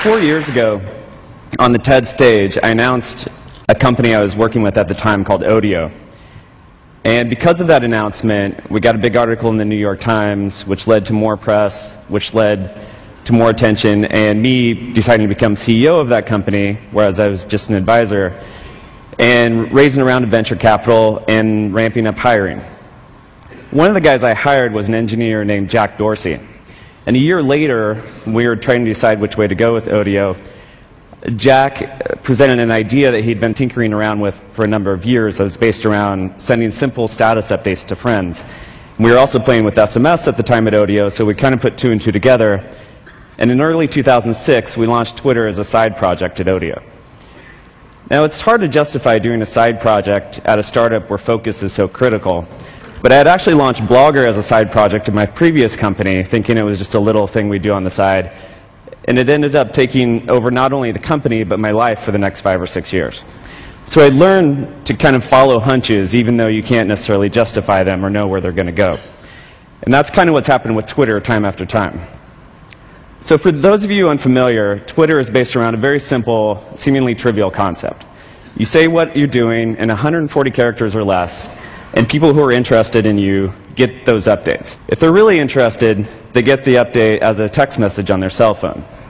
4 years ago, on the TED stage, I announced a company I was working with at the time called Odeo. And because of that announcement, we got a big article in the New York Times, which led to more press, which led to more attention, and me deciding to become CEO of that company, whereas I was just an advisor, and raising a round of venture capital and ramping up hiring. One of the guys I hired was an engineer named Jack Dorsey. And a year later, we were trying to decide which way to go with Odeo. Jack presented an idea that he'd been tinkering around with for a number of years that was based around sending simple status updates to friends. We were also playing with SMS at the time at Odeo, so we kind of put two and two together. And in early 2006, we launched Twitter as a side project at Odeo. Now, it's hard to justify doing a side project at a startup where focus is so critical. But I had actually launched Blogger as a side project in my previous company, thinking it was just a little thing we'd do on the side. And it ended up taking over not only the company, but my life for the next 5 or 6 years. So I learned to kind of follow hunches, even though you can't necessarily justify them or know where they're going to go. And that's kind of what's happened with Twitter time after time. So for those of you unfamiliar, Twitter is based around a very simple, seemingly trivial concept. You say what you're doing in 140 characters or less, and people who are interested in you get those updates. If they're really interested, they get the update as a text message on their cell phone.